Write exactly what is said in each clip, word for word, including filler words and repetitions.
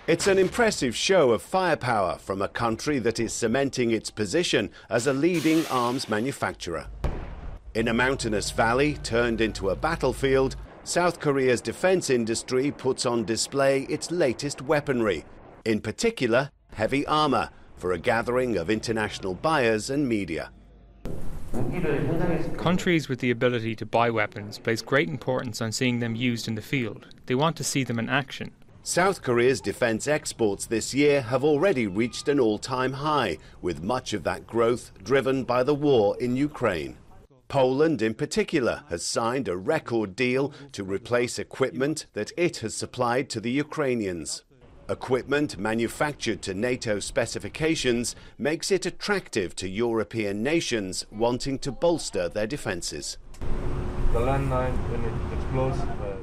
It's an impressive show of firepower from a country that is cementing its position as a leading arms manufacturer. In a mountainous valley turned into a battlefield, South Korea's defense industry puts on display its latest weaponry, in particular heavy armor, for a gathering of international buyers and media. Countries with the ability to buy weapons place great importance on seeing them used in the field. They want to see them in action. South Korea's defense exports this year have already reached an all-time high, with much of that growth driven by the war in Ukraine. Poland, in particular, has signed a record deal to replace equipment that it has supplied to the Ukrainians. Equipment manufactured to NATO specifications makes it attractive to European nations wanting to bolster their defences. The landmine, when it explodes,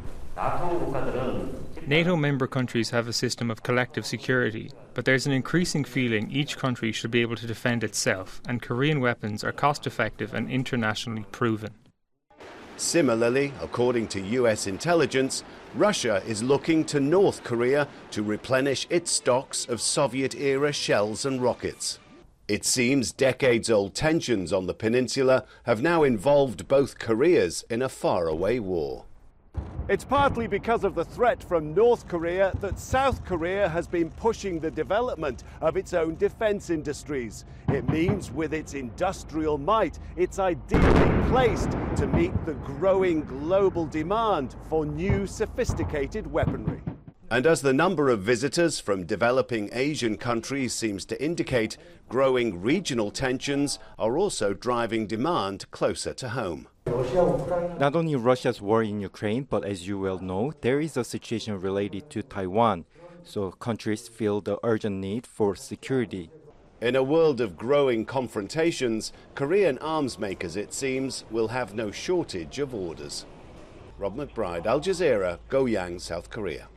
NATO member countries have a system of collective security, but there's an increasing feeling each country should be able to defend itself, and Korean weapons are cost-effective and internationally proven. Similarly, according to U S intelligence, Russia is looking to North Korea to replenish its stocks of Soviet-era shells and rockets. It seems decades-old tensions on the peninsula have now involved both Koreas in a faraway war. It's partly because of the threat from North Korea that South Korea has been pushing the development of its own defense industries. It means with its industrial might, it's ideally placed to meet the growing global demand for new sophisticated weaponry. And as the number of visitors from developing Asian countries seems to indicate, growing regional tensions are also driving demand closer to home. Not only Russia's war in Ukraine, but as you well know, there is a situation related to Taiwan, so countries feel the urgent need for security. In a world of growing confrontations, Korean arms makers, it seems, will have no shortage of orders. Rob McBride, Al Jazeera, Goyang, South Korea.